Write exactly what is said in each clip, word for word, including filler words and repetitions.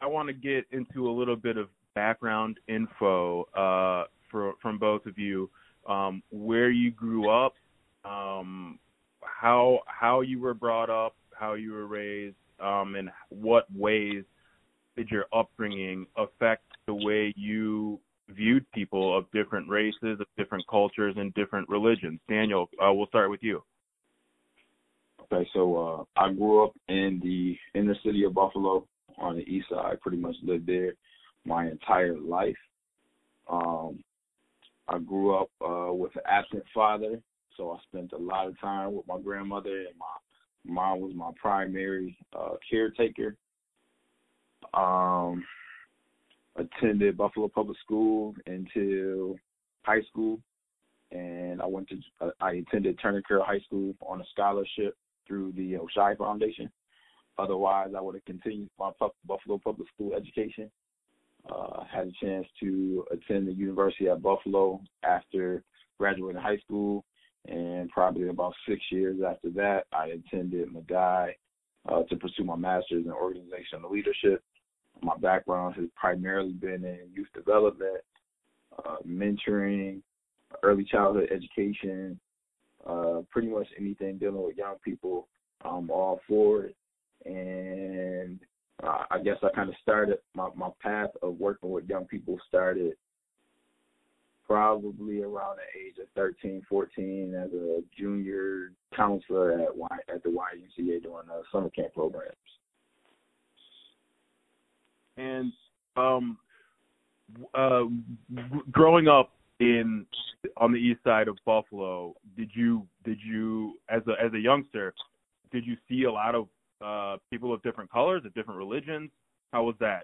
I want to get into a little bit of background info uh, for, from both of you, um, where you grew up, um, how how you were brought up, how you were raised, um, and what ways did your upbringing affect the way you viewed people of different races, of different cultures, and different religions. Daniel, uh, we'll start with you. Okay, so uh, I grew up in the inner city of Buffalo on the east side. Pretty much lived there my entire life. Um, I grew up uh, with an absent father, so I spent a lot of time with my grandmother, and my mom was my primary uh, caretaker. Um, attended Buffalo Public School until high school, and I went to uh, I attended Turner Carroll High School on a scholarship through the Oshai Foundation. Otherwise, I would have continued my Buffalo Public School education. Uh, had a chance to attend the University at Buffalo after graduating high school, and probably about six years after that, I attended Medaille uh, to pursue my master's in organizational leadership. My background has primarily been in youth development, uh, mentoring, early childhood education, uh, pretty much anything dealing with young people. I'm all for it. And uh, I guess I kind of started, my, my path of working with young people started probably around the age of thirteen, fourteen as a junior counselor at, y, at the Y M C A during the summer camp programs. And um, uh, growing up in on the east side of Buffalo, did you did you as a as a youngster, did you see a lot of uh, people of different colors, of different religions? How was that?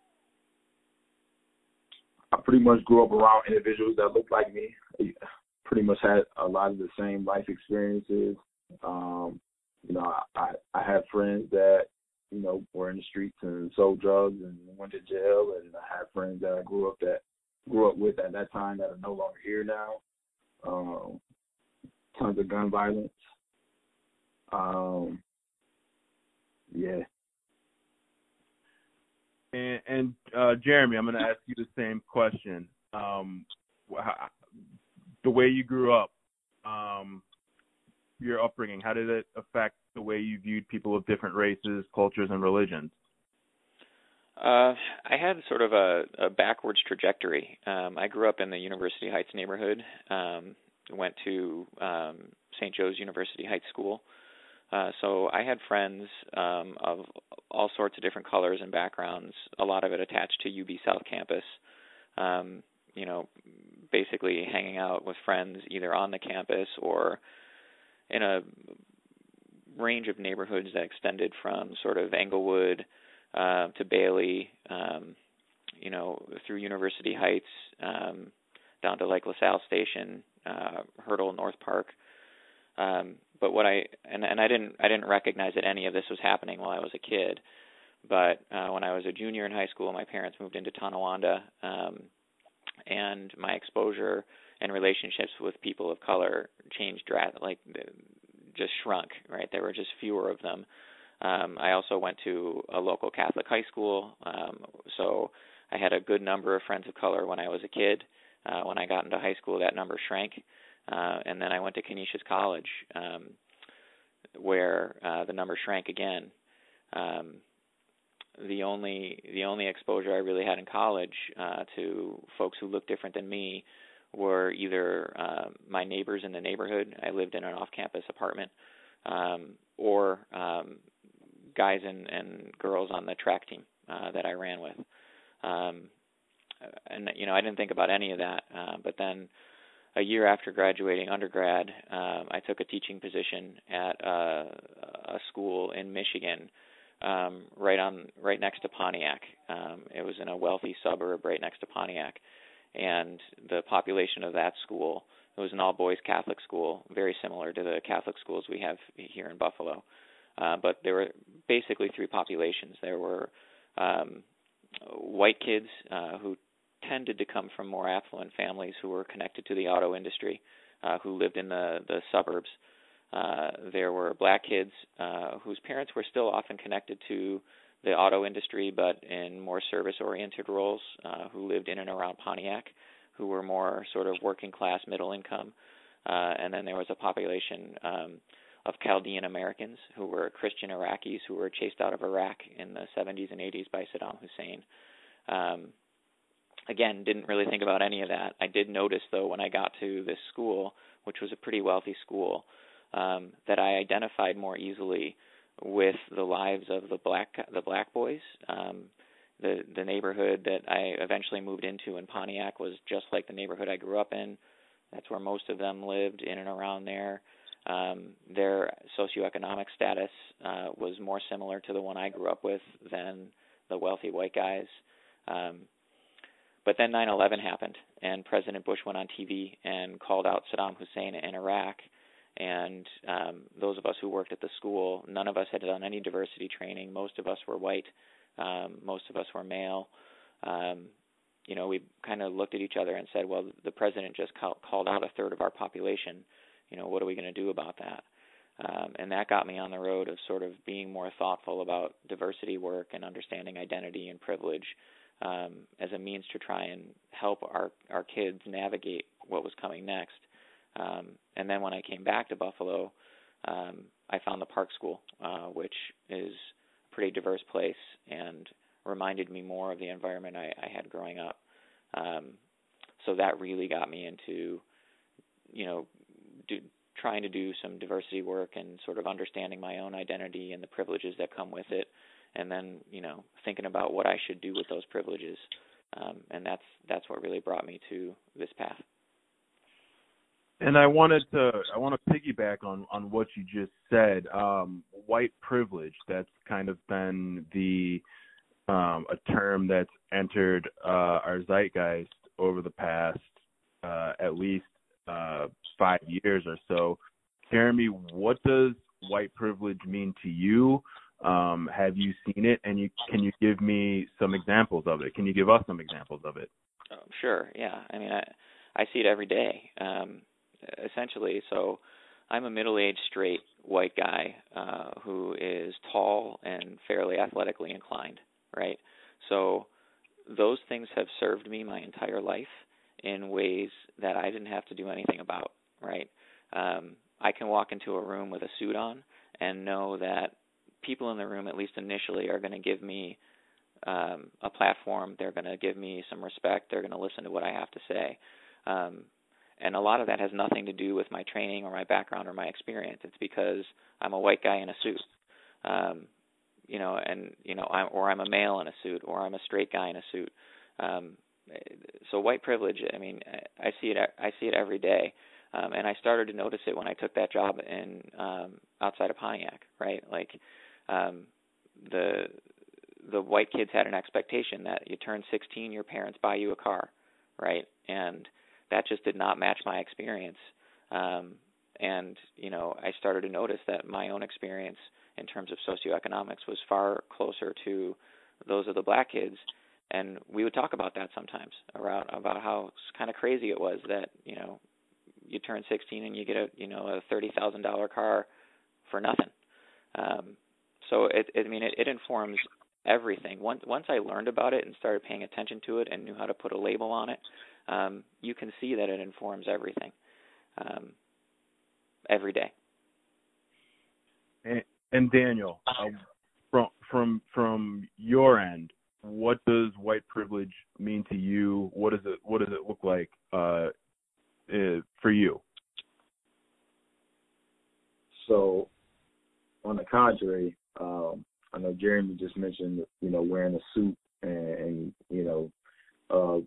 I pretty much grew up around individuals that looked like me. I pretty much had a lot of the same life experiences. Um, you know, I, I had friends that, you know, were in the streets and sold drugs and went to jail, and I had friends that I grew up that grew up with at that time that are no longer here now. Um, tons of gun violence. Um, yeah. And, and uh, Jeremy, I'm going to ask you the same question. Um, how, the way you grew up, um, your upbringing, how did it affect the way you viewed people of different races, cultures, and religions? Uh, I had sort of a, a backwards trajectory. Um, I grew up in the University Heights neighborhood, um, went to um, Saint Joe's University Heights School. Uh, so I had friends um, of all sorts of different colors and backgrounds, a lot of it attached to U B South Campus, um, you know, basically hanging out with friends either on the campus or in a range of neighborhoods that extended from sort of Englewood uh, to Bailey, um, you know, through University Heights, um, down to like LaSalle Station, uh, Hurdle, North Park. Um, but what I and, and I didn't I didn't recognize that any of this was happening while I was a kid. But uh, when I was a junior in high school, my parents moved into Tonawanda, um, and my exposure and relationships with people of color changed dra- like just shrunk. Right, there were just fewer of them. Um, I also went to a local Catholic high school, um, so I had a good number of friends of color when I was a kid. Uh, when I got into high school, that number shrank. Uh, and then I went to Canisius College, um, where uh, the number shrank again. Um, the only the only exposure I really had in college uh, to folks who looked different than me were either uh, my neighbors in the neighborhood. I lived in an off-campus apartment, um, or um, guys and, and girls on the track team uh, that I ran with. Um, and you know, I didn't think about any of that, uh, but then. A year after graduating undergrad, um, I took a teaching position at a, a school in Michigan, um, right on, right next to Pontiac. Um, it was in a wealthy suburb right next to Pontiac, and the population of that school, it was an all-boys Catholic school, very similar to the Catholic schools we have here in Buffalo. Uh, but there were basically three populations. There were um, white kids uh, who tended to come from more affluent families who were connected to the auto industry, uh, who lived in the, the suburbs. Uh, there were black kids uh, whose parents were still often connected to the auto industry, but in more service-oriented roles, uh, who lived in and around Pontiac, who were more sort of working class, middle income. Uh, and then there was a population um, of Chaldean Americans who were Christian Iraqis who were chased out of Iraq in the seventies and eighties by Saddam Hussein. Um, again, didn't really think about any of that. I did notice, though, when I got to this school, which was a pretty wealthy school, um, that I identified more easily with the lives of the black the black boys. Um, the the neighborhood that I eventually moved into in Pontiac was just like the neighborhood I grew up in. That's where most of them lived, in and around there. Um, their socioeconomic status uh, was more similar to the one I grew up with than the wealthy white guys. Um, but then nine eleven happened, and President Bush went on T V and called out Saddam Hussein in Iraq. And um, those of us who worked at the school, none of us had done any diversity training. Most of us were white. Um, most of us were male. Um, you know, we kind of looked at each other and said, well, the president just call, called out a third of our population. You know, what are we going to do about that? Um, and that got me on the road of sort of being more thoughtful about diversity work and understanding identity and privilege um, as a means to try and help our, our kids navigate what was coming next. Um, and then when I came back to Buffalo, um, I found the Park School, uh, which is a pretty diverse place and reminded me more of the environment I, I had growing up. Um, so that really got me into, you know, do, trying to do some diversity work and sort of understanding my own identity and the privileges that come with it, and then, you know, thinking about what I should do with those privileges. Um, and that's that's what really brought me to this path. And I wanted to, I want to piggyback on, on what you just said. Um, white privilege, that's kind of been the, um, a term that's entered uh, our zeitgeist over the past uh, at least uh, five years or so. Jeremy, what does white privilege mean to you? Um, have you seen it? And you, can you give me some examples of it? Can you give us some examples of it? Oh, sure, yeah. I mean, I, I see it every day. Um, essentially, so I'm a middle-aged straight white guy uh, who is tall and fairly athletically inclined, right? So those things have served me my entire life in ways that I didn't have to do anything about, right? Um, I can walk into a room with a suit on and know that people in the room, at least initially, are going to give me um, a platform. They're going to give me some respect. They're going to listen to what I have to say. Um, And a lot of that has nothing to do with my training or my background or my experience. It's because I'm a white guy in a suit, um, you know, and you know, I'm, or I'm a male in a suit, or I'm a straight guy in a suit. Um, so white privilege, I mean, I see it. I see it every day, um, and I started to notice it when I took that job in um, outside of Pontiac. Right, like um, the the white kids had an expectation that you turn sixteen, your parents buy you a car, right, and that just did not match my experience. Um, and, you know, I started to notice that my own experience in terms of socioeconomics was far closer to those of the black kids. And we would talk about that sometimes, around, about how kind of crazy it was that, you know, you turn sixteen and you get a, you know, a thirty thousand dollars car for nothing. Um, so, it, it, I mean, it, it informs everything. Once, once I learned about it and started paying attention to it and knew how to put a label on it, Um, you can see that it informs everything um, every day. And, and Daniel, uh, from from from your end, what does white privilege mean to you? What does it What does it look like uh, uh, for you? So, on the contrary, um, I know Jeremy just mentioned, you know, wearing a suit and, and you know. Uh,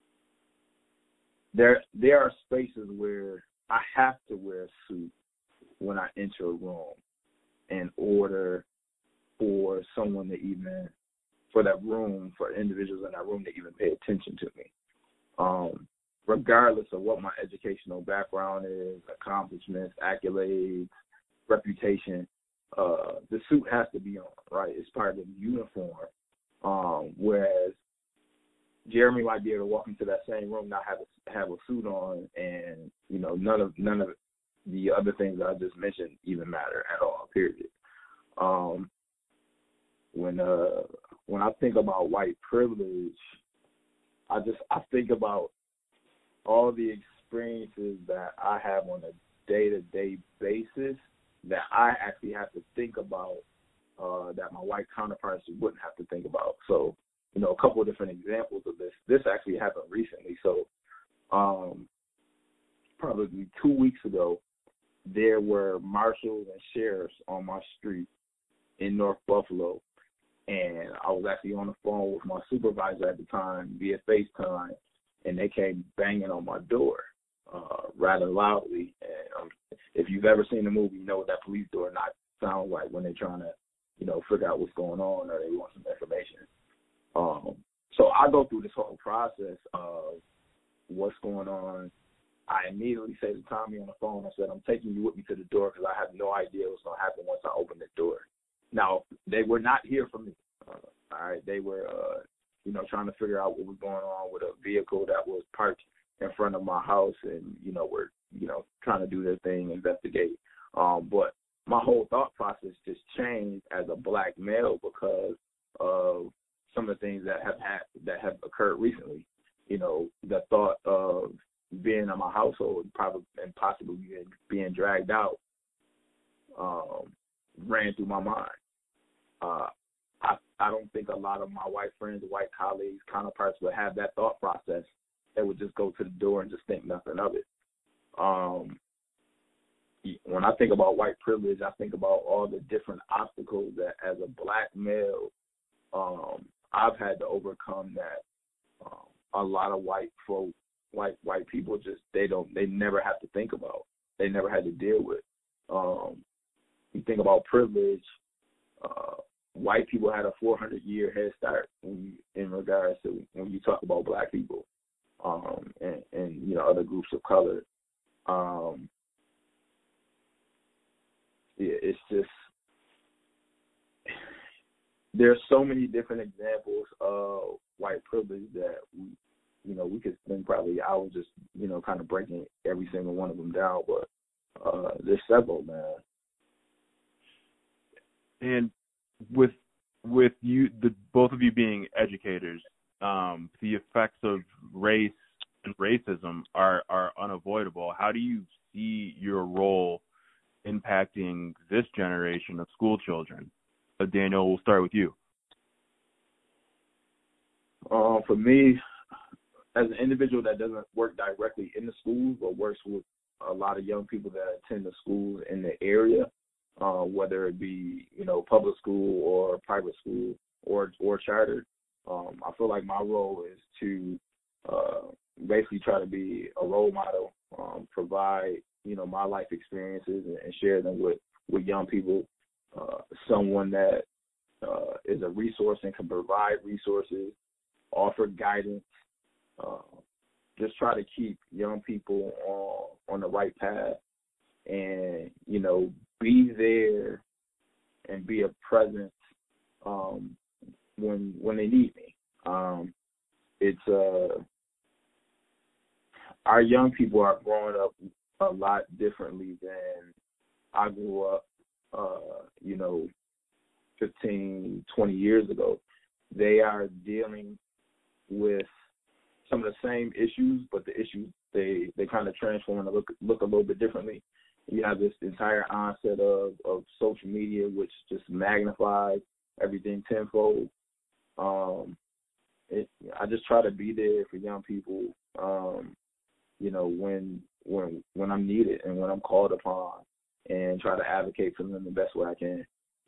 There there are spaces where I have to wear a suit when I enter a room in order for someone to even, for that room, for individuals in that room to even pay attention to me. Um, regardless of what my educational background is, accomplishments, accolades, reputation, uh, the suit has to be on, right? It's part of the uniform. Um, whereas Jeremy might be able to walk into that same room, not have a, have a suit on, and you know none of none of the other things that I just mentioned even matter at all. Period. Um, when uh when I think about white privilege, I just I think about all the experiences that I have on a day-to-day basis that I actually have to think about uh, that my white counterparts wouldn't have to think about. So, you know, a couple of different examples of this. This actually happened recently. So, um, probably two weeks ago, there were marshals and sheriffs on my street in North Buffalo, and I was actually on the phone with my supervisor at the time via FaceTime, and they came banging on my door uh, rather loudly. And um, if you've ever seen the movie, you know what that police door knock sounds like when they're trying to, you know, figure out what's going on or they want some information. Um, so I go through this whole process of what's going on. I immediately say to Tommy on the phone, I said, I'm taking you with me to the door because I have no idea what's going to happen once I open the door. Now, they were not here for me. Uh, all right, they were, uh, you know, trying to figure out what was going on with a vehicle that was parked in front of my house, and, you know, were, you know, trying to do their thing, investigate. Um, but my whole thought process just changed as a black male because of some of the things that have had, that have occurred recently. You know, the thought of being in my household, probably and possibly being, being dragged out, um, ran through my mind. Uh, I I don't think a lot of my white friends, white colleagues, counterparts would have that thought process. They would just go to the door and just think nothing of it. Um, when I think about white privilege, I think about all the different obstacles that, as a black male, um, I've had to overcome that um, a lot of white folk, white white people just they don't they never have to think about. They never had to deal with. Um, you think about privilege. Uh, white people had a four hundred year head start when you, in regards to when you talk about black people um, and, and you know other groups of color. Um, yeah, it's just there's so many different examples of white privilege that we, you know, we could spend probably hours just you know kind of breaking every single one of them down, but uh, there's several, man. And with with you, the both of you being educators, um, the effects of race and racism are, are unavoidable. How do you see your role impacting this generation of school children? Uh, Daniel, we'll start with you. Uh, for me, as an individual that doesn't work directly in the schools but works with a lot of young people that attend the schools in the area, Uh, whether it be, you know, public school or private school or or chartered. Um, I feel like my role is to uh, basically try to be a role model, um, provide, you know, my life experiences and, and share them with, with young people, uh, someone that uh, is a resource and can provide resources, offer guidance, uh, just try to keep young people on, on the right path and, you know, be there and be a presence um, when when they need me. Um, it's uh, our young people are growing up a lot differently than I grew up. Uh, you know, fifteen, twenty years ago. They are dealing with some of the same issues, but the issues they they kind of transform and look look a little bit differently. You have this entire onset of, of social media, which just magnifies everything tenfold. Um, it, I just try to be there for young people, um, you know, when when when I'm needed and when I'm called upon, and try to advocate for them the best way I can.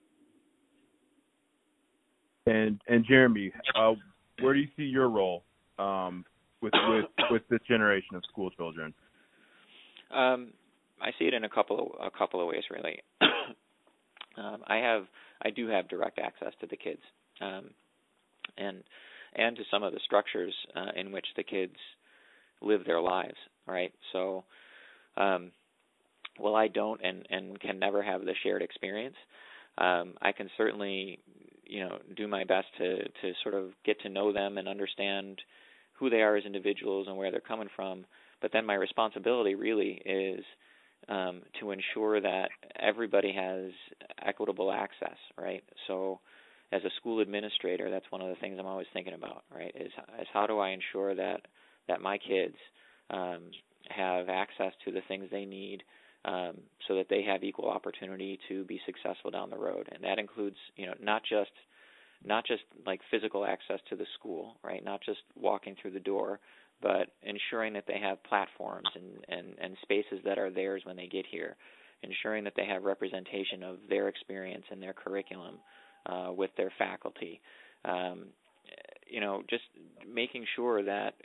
And and Jeremy, uh, where do you see your role um, with with with this generation of school children? Um, I see it in a couple of a couple of ways, really. um, I have I do have direct access to the kids, um, and and to some of the structures uh, in which the kids live their lives. Right, so um, while I don't and, and can never have the shared experience, um, I can certainly you know do my best to to sort of get to know them and understand who they are as individuals and where they're coming from. But then my responsibility really is Um, to ensure that everybody has equitable access, right? So as a school administrator, that's one of the things I'm always thinking about, right, is, is how do I ensure that, that my kids um, have access to the things they need um, so that they have equal opportunity to be successful down the road. And that includes, you know, not just not just like physical access to the school, right, not just walking through the door, but ensuring that they have platforms and, and, and spaces that are theirs when they get here, ensuring that they have representation of their experience and their curriculum uh, with their faculty. Um, you know, just making sure that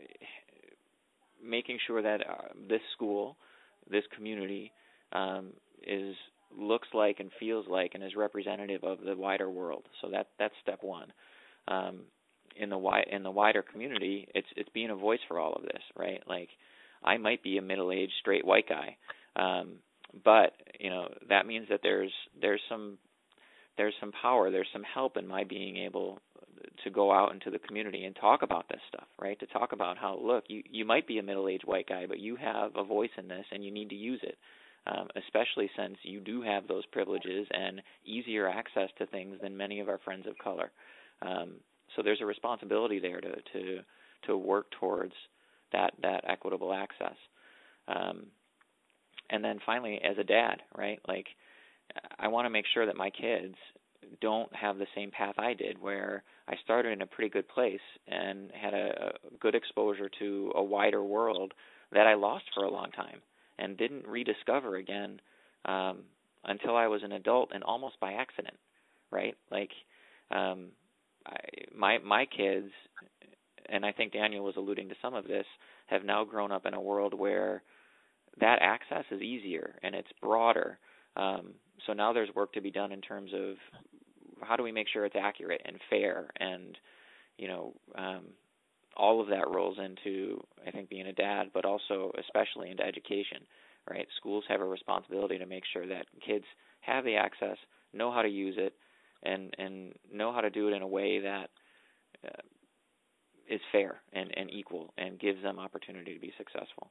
making sure that uh, this school, this community, um, is looks like and feels like and is representative of the wider world. So that that's step one. Um, in the wi- in the wider community, it's it's being a voice for all of this, right? Like, I might be a middle-aged straight white guy, um, but you know that means that there's there's some there's some power, there's some help in my being able to go out into the community and talk about this stuff, right? To talk about how, look, you you might be a middle-aged white guy, but you have a voice in this, and you need to use it. Um, especially since you do have those privileges and easier access to things than many of our friends of color. Um, so there's a responsibility there to to, to work towards that, that equitable access. Um, and then finally, as a dad, right, like I want to make sure that my kids don't have the same path I did, where I started in a pretty good place and had a, a good exposure to a wider world that I lost for a long time and didn't rediscover again um, until I was an adult, and almost by accident, right? Like um, I, my my kids, and I think Daniel was alluding to some of this, have now grown up in a world where that access is easier and it's broader. Um, so now there's work to be done in terms of how do we make sure it's accurate and fair, and you know. Um, all of that rolls into, I think, being a dad, but also especially into education, right? Schools have a responsibility to make sure that kids have the access, know how to use it, and, and know how to do it in a way that uh, is fair and, and equal and gives them opportunity to be successful.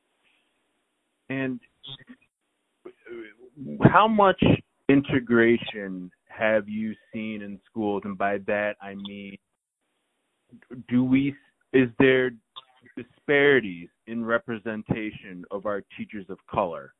And how much integration have you seen in schools? And by that, I mean, do we, is there disparities in representation of our teachers of color?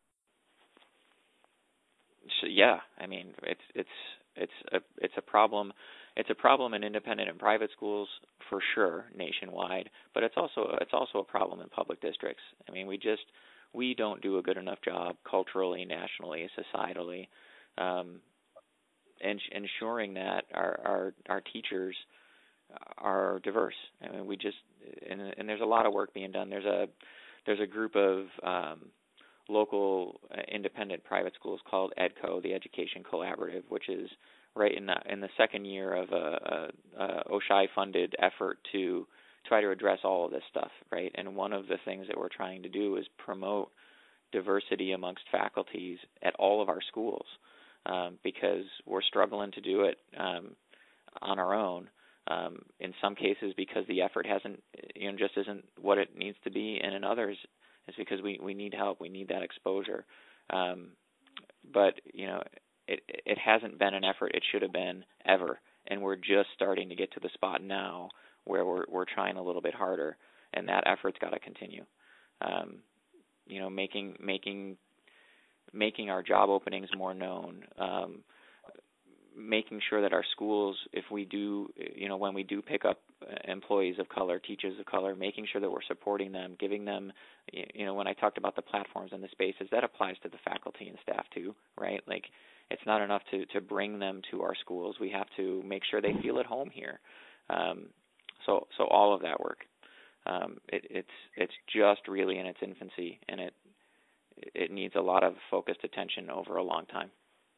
So, yeah, I mean, it's it's it's a it's a problem. It's a problem in independent and private schools for sure, nationwide. But it's also it's also a problem in public districts. I mean, we just we don't do a good enough job culturally, nationally, societally, um, and ensuring that our our, our teachers are diverse. I mean, we just and, and there's a lot of work being done. There's a there's a group of um, local uh, independent private schools called EDCO, the Education Collaborative, which is right in the in the second year of a, a, a O S H I-funded effort to try to address all of this stuff, right? And one of the things that we're trying to do is promote diversity amongst faculties at all of our schools, um, because we're struggling to do it um, on our own. Um, in some cases, because the effort hasn't, you know, just isn't what it needs to be, and in others, it's because we, we need help, we need that exposure. Um, but you know, it it hasn't been an effort it should have been ever, and we're just starting to get to the spot now where we're we're trying a little bit harder, and that effort's got to continue. Um, you know, making making making our job openings more known. Um, making sure that our schools, if we do, you know, when we do pick up employees of color, teachers of color, making sure that we're supporting them, giving them, you know, when I talked about the platforms and the spaces, that applies to the faculty and staff too, right? Like, it's not enough to, to bring them to our schools. We have to make sure they feel at home here. Um, so, so all of that work, um, it, it's it's just really in its infancy, and it it needs a lot of focused attention over a long time.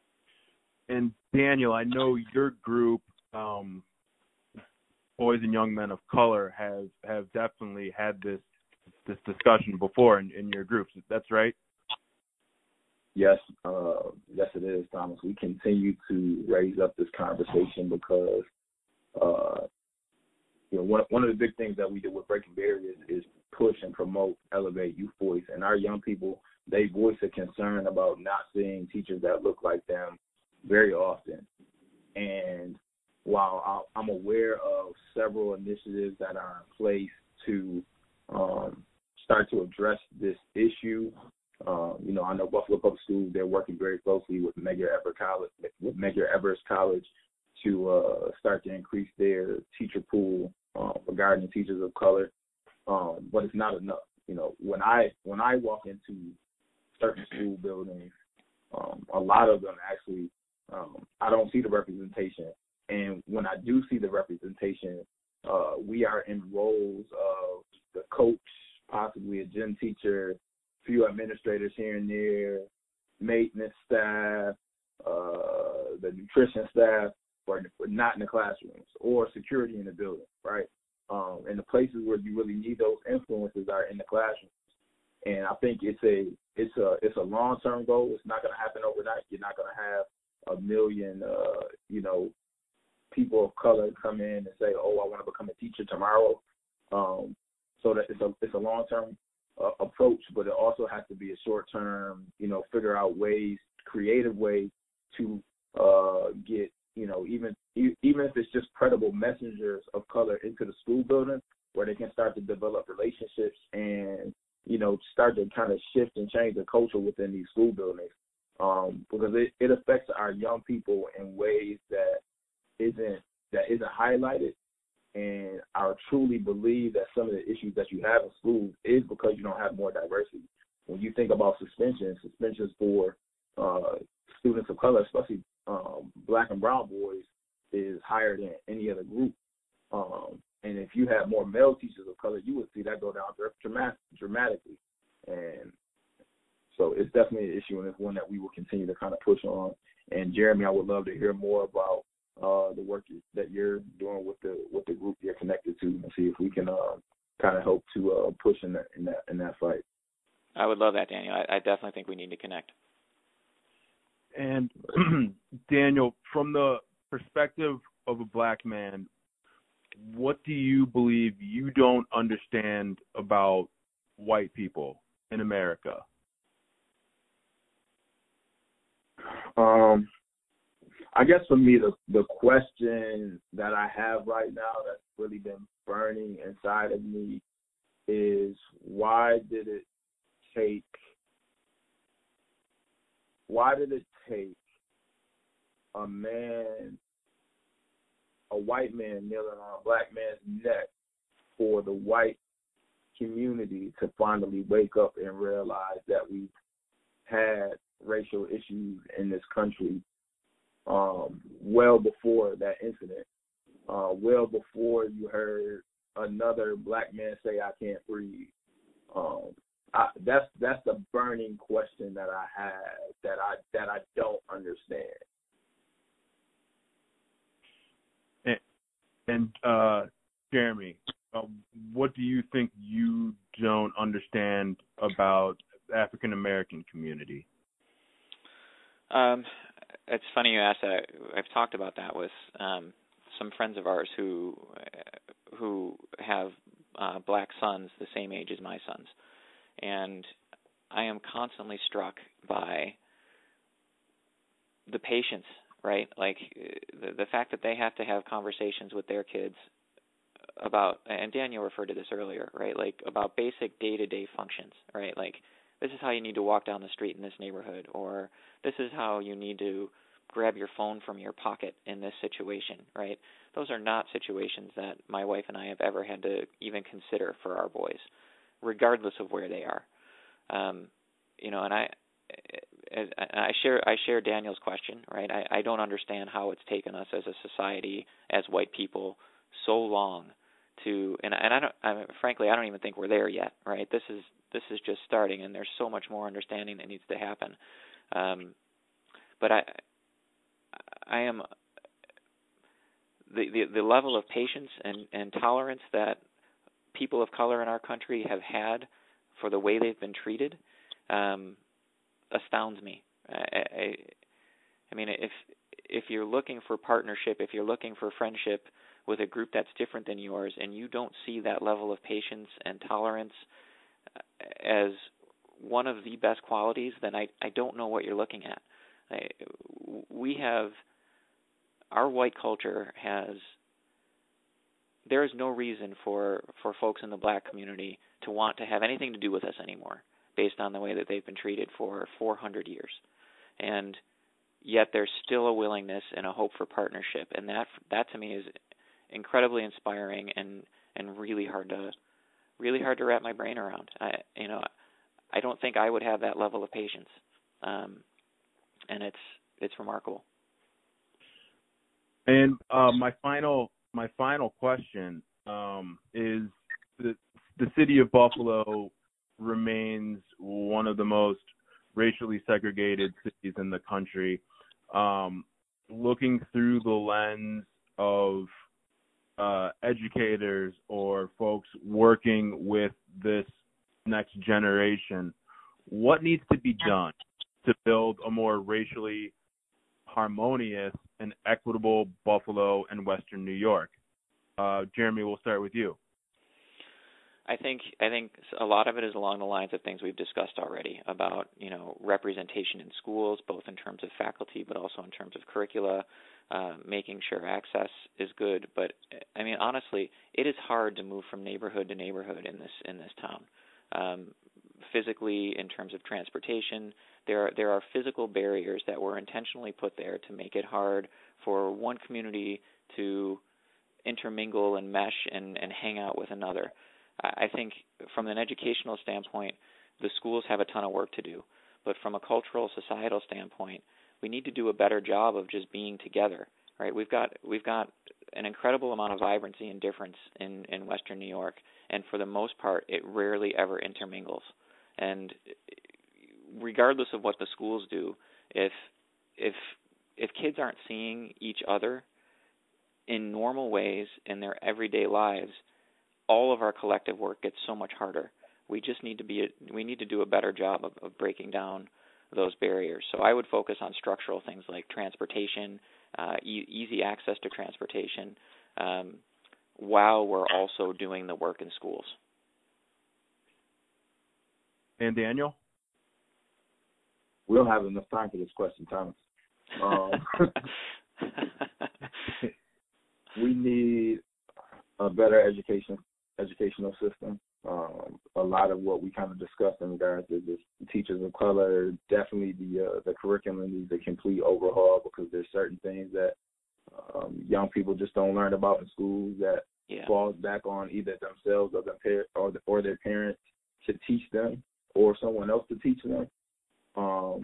And Daniel, I know your group, um, Boys and Young Men of Color, have have definitely had this this discussion before in, in your groups. That's right? Yes, uh, yes, it is, Thomas. We continue to raise up this conversation because, uh, you know, one one of the big things that we do with Breaking Barriers is push and promote, elevate youth voice, and our young people, they voice a concern about not seeing teachers that look like them very often. And while I'm aware of several initiatives that are in place to um, start to address this issue, um, you know, I know Buffalo Public Schools, they're working very closely with Medgar Evers College, with Medgar Evers College to uh, start to increase their teacher pool uh, regarding teachers of color. Um, but it's not enough. You know, when I when I walk into certain school buildings, um, a lot of them actually, um, I don't see the representation. And when I do see the representation, uh, we are in roles of the coach, possibly a gym teacher, few administrators here and there, maintenance staff, uh, the nutrition staff, or not in the classrooms, or security in the building, right? Um, and the places where you really need those influences are in the classrooms. And I think it's a it's a it's a long term goal. It's not going to happen overnight. You're not going to have a million, uh, you know, people of color come in and say, "Oh, I want to become a teacher tomorrow." Um, so that it's a it's a long term uh, approach, but it also has to be a short term. You know, figure out ways, creative ways to uh, get, you know, even even if it's just credible messengers of color into the school building, where they can start to develop relationships and, you know, start to kind of shift and change the culture within these school buildings, um, because it, it affects our young people in ways that isn't that isn't highlighted. And I truly believe that some of the issues that you have in schools is because you don't have more diversity. When you think about suspensions, suspensions for uh, students of color, especially um, black and brown boys, is higher than any other group. Um, and if you have more male teachers of color, you would see that go down dramatic, dramatically. And so it's definitely an issue, and it's one that we will continue to kind of push on. And Jeremy, I would love to hear more about uh, the work that you're doing with the with the group you're connected to, and see if we can uh, kind of help to uh, push in that in that in that fight. I would love that, Daniel. I, I definitely think we need to connect. And Daniel, from the perspective of a black man, what do you believe you don't understand about white people in America? Um, I guess for me, the the question that I have right now that's really been burning inside of me is, why did it take why did it take a man, a white man kneeling on a black man's neck for the white community to finally wake up and realize that we had racial issues in this country um, well before that incident, uh, well before you heard another black man say, "I can't breathe." Um, I, that's that's the burning question that I have that I that I don't understand. And, and uh, Jeremy, uh, what do you think you don't understand about the African American community? Um, it's funny you asked that. I've talked about that with um, some friends of ours who who have uh, black sons the same age as my sons. And I am constantly struck by the patience, right? Like the, the fact that they have to have conversations with their kids about, and Daniel referred to this earlier, right? Like about basic day-to-day functions, right? Like this is how you need to walk down the street in this neighborhood, or this is how you need to grab your phone from your pocket in this situation, right? Those are not situations that my wife and I have ever had to even consider for our boys, regardless of where they are. Um, you know, and I, I share I share Daniel's question, right? I, I don't understand how it's taken us as a society, as white people, so long to, and, and I don't, I mean, frankly, I don't even think we're there yet, right? This is this is just starting, and there's so much more understanding that needs to happen. Um, but I, I am the, the the level of patience and, and tolerance that people of color in our country have had for the way they've been treated um, astounds me. I, I, I mean, if if you're looking for partnership, if you're looking for friendship with a group that's different than yours, and you don't see that level of patience and tolerance as one of the best qualities, then I, I don't know what you're looking at. I, we have our white culture has, there is no reason for, for folks in the black community to want to have anything to do with us anymore based on the way that they've been treated for four hundred years. And yet there's still a willingness and a hope for partnership. And that, that to me is incredibly inspiring and, and really hard to, really hard to wrap my brain around. I, you know, I don't think I would have that level of patience. Um, and it's, it's remarkable. And uh, my final my final question um, is the the city of Buffalo remains one of the most racially segregated cities in the country. Um, looking through the lens of uh, educators or folks working with this next generation, what needs to be done to build a more racially harmonious and equitable Buffalo and Western New York? Uh, Jeremy, we'll start with you. I think I think a lot of it is along the lines of things we've discussed already about, you know, representation in schools, both in terms of faculty but also in terms of curricula, uh, making sure access is good. But I mean, honestly, it is hard to move from neighborhood to neighborhood in this in this town. Um, physically, in terms of transportation, there are, there are physical barriers that were intentionally put there to make it hard for one community to intermingle and mesh and, and hang out with another. I think from an educational standpoint, the schools have a ton of work to do. But from a cultural, societal standpoint, we need to do a better job of just being together, right? We've got we've got an incredible amount of vibrancy and difference in, in Western New York, and for the most part, it rarely ever intermingles. And regardless of what the schools do, if if if kids aren't seeing each other in normal ways in their everyday lives, all of our collective work gets so much harder. We just need to be a, we need to do a better job of, of breaking down those barriers. So I would focus on structural things like transportation, uh, e- easy access to transportation, um, while we're also doing the work in schools. And Daniel? We don't have enough time for this question, Thomas. Um, we need a better education educational system. Um, a lot of what we kind of discussed in regards to this teachers of color, definitely the uh, the curriculum needs a complete overhaul, because there's certain things that um, young people just don't learn about in schools that yeah. falls back on either themselves or their or, the, or their parents to teach them, or someone else to teach them. Um,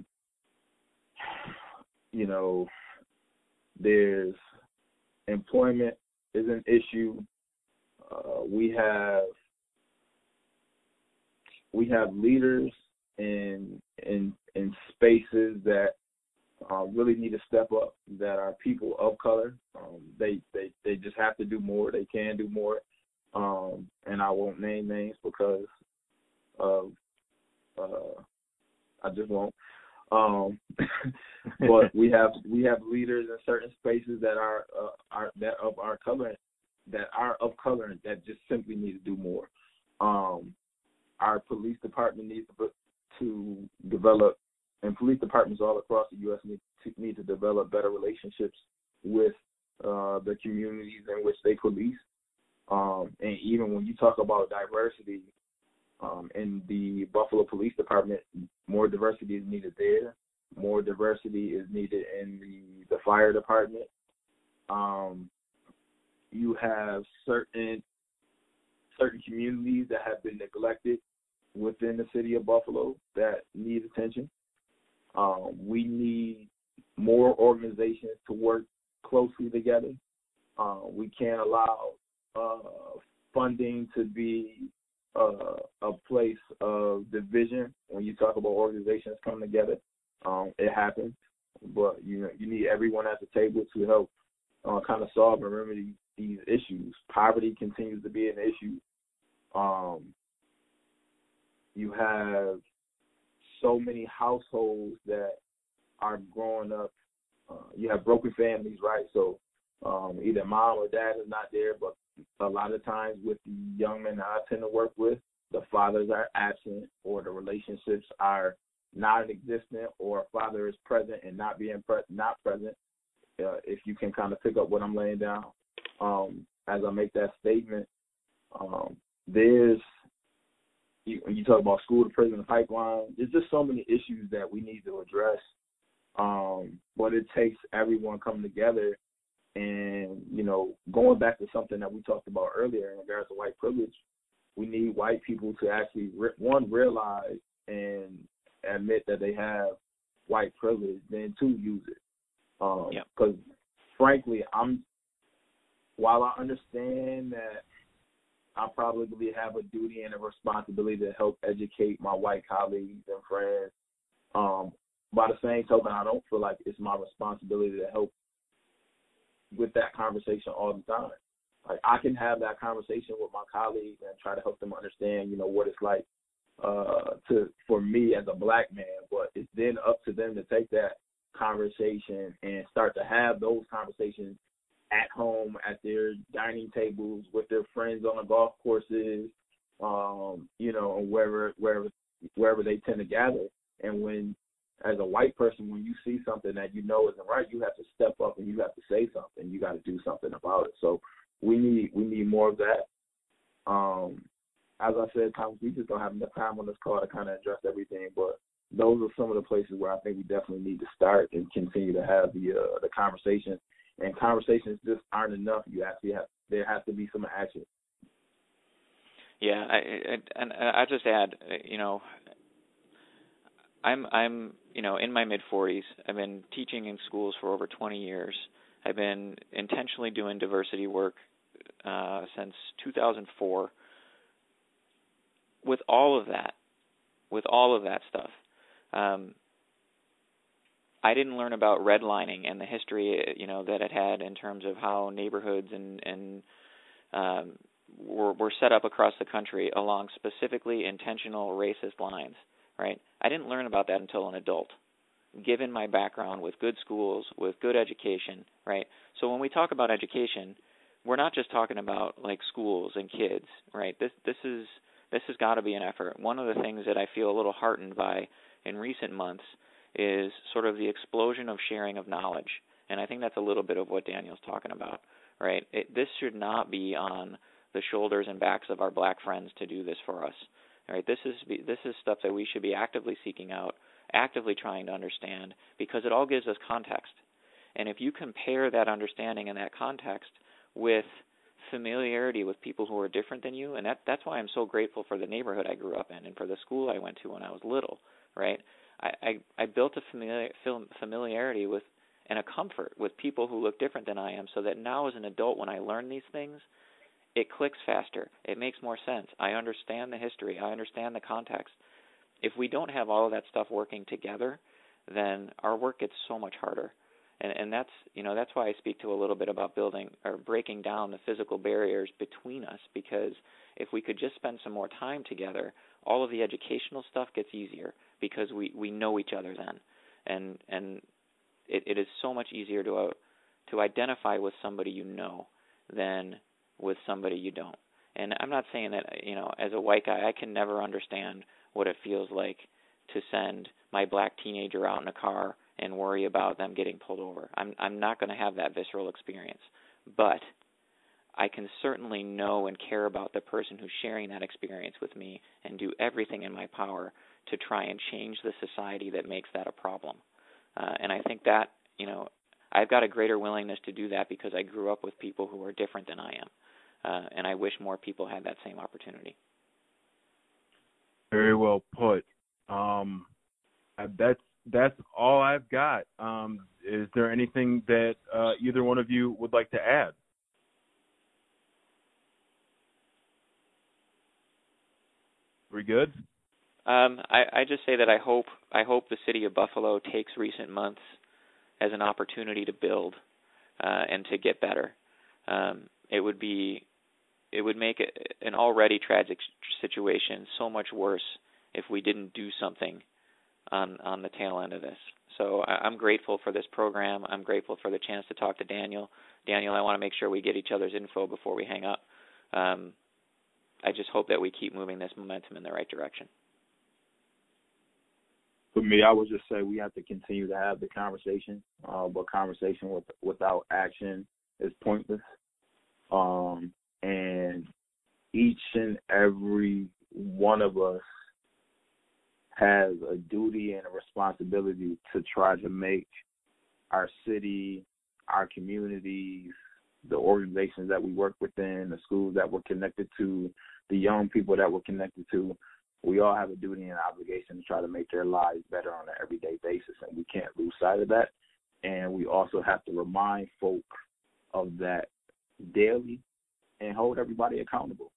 you know, there's employment is an issue. Uh, we have we have leaders in in in spaces that uh, really need to step up, that are people of color. Um, they they they just have to do more. They can do more, um, and I won't name names because of uh, I just won't. Um, but we have we have leaders in certain spaces that are uh, are that of our color. that are of color that just simply need to do more. Um, our police department needs to, to develop, and police departments all across the U S need to, need to develop better relationships with uh, the communities in which they police. Um, and even when you talk about diversity um, in the Buffalo Police Department, more diversity is needed there. More diversity is needed in the, the fire department. Um, You have certain certain communities that have been neglected within the city of Buffalo that need attention. Um, we need more organizations to work closely together. Uh, we can't allow uh, funding to be uh, a place of division when you talk about organizations coming together. Um, it happens, but you know you need everyone at the table to help uh, kind of solve and remedy these issues. Poverty continues to be an issue. Um, you have so many households that are growing up. Uh, you have broken families, right? So um, either mom or dad is not there, but a lot of times with the young men that I tend to work with, the fathers are absent, or the relationships are non-existent, or a father is present and not being pre- not present. uh, if you can kind of pick up what I'm laying down um, as I make that statement. Um, there's, you, when you talk about school to prison pipeline, there's just so many issues that we need to address. Um, but it takes everyone coming together and, you know, going back to something that we talked about earlier in regards to white privilege, we need white people to actually, one, realize and admit that they have white privilege, then two, use it. Because, um, yep. frankly, I'm, while I understand that I probably have a duty and a responsibility to help educate my white colleagues and friends, um, by the same token, I don't feel like it's my responsibility to help with that conversation all the time. Like, I can have that conversation with my colleagues and try to help them understand, you know, what it's like uh, to for me as a black man, but it's then up to them to take that conversation and start to have those conversations at home, at their dining tables, with their friends on the golf courses, um, you know, wherever wherever wherever they tend to gather. And when, as a white person, when you see something that you know isn't right, you have to step up and you have to say something. You got to do something about it. So we need we need more of that. Um, as I said, Thomas, we just don't have enough time on this call to kind of address everything, but those are some of the places where I think we definitely need to start and continue to have the uh, the conversation. And conversations just aren't enough. You actually have there has to be some action. Yeah, I, I, and I just add, you know, I'm I'm you know in my mid forties. I've been teaching in schools for over twenty years. I've been intentionally doing diversity work uh, since two thousand four. With all of that, with all of that stuff, um, I didn't learn about redlining and the history, you know, that it had in terms of how neighborhoods and and um, were, were set up across the country along specifically intentional racist lines. Right? I didn't learn about that until an adult, given my background with good schools, with good education. Right? So when we talk about education, we're not just talking about like schools and kids. Right? This this is this has got to be an effort. One of the things that I feel a little heartened by in recent months is sort of the explosion of sharing of knowledge. And I think that's a little bit of what Daniel's talking about, right? It, this should not be on the shoulders and backs of our black friends to do this for us, right? This is this is stuff that we should be actively seeking out, actively trying to understand, because it all gives us context. And if you compare that understanding and that context with familiarity with people who are different than you, and that, that's why I'm so grateful for the neighborhood I grew up in and for the school I went to when I was little, right? I, I, I built a familiar, familiarity with and a comfort with people who look different than I am, so that now as an adult when I learn these things, it clicks faster. It makes more sense. I understand the history. I understand the context. If we don't have all of that stuff working together, then our work gets so much harder. And, and that's, you know, that's why I speak to a little bit about building or breaking down the physical barriers between us, because if we could just spend some more time together, all of the educational stuff gets easier because we, we know each other then. And and it, it is so much easier to uh, to identify with somebody you know than with somebody you don't. And I'm not saying that, you know, as a white guy, I can never understand what it feels like to send my black teenager out in a car and worry about them getting pulled over. I'm I'm not going to have that visceral experience. But I can certainly know and care about the person who's sharing that experience with me and do everything in my power to try and change the society that makes that a problem. Uh, and I think that, you know, I've got a greater willingness to do that because I grew up with people who are different than I am. Uh, and I wish more people had that same opportunity. Very well put. Um, that's that's all I've got. Um, is there anything that uh, either one of you would like to add? We good? Um, I, I just say that I hope I hope the city of Buffalo takes recent months as an opportunity to build uh, and to get better. Um, it would be it would make it an already tragic situation so much worse if we didn't do something on on the tail end of this. So I, I'm grateful for this program. I'm grateful for the chance to talk to Daniel. Daniel, I want to make sure we get each other's info before we hang up. Um, I just hope that we keep moving this momentum in the right direction. For me, I would just say we have to continue to have the conversation, uh, but conversation with, without action is pointless. Um, and each and every one of us has a duty and a responsibility to try to make our city, our communities, the organizations that we work within, the schools that we're connected to, the young people that we're connected to, we all have a duty and obligation to try to make their lives better on an everyday basis, and we can't lose sight of that. And we also have to remind folk of that daily and hold everybody accountable.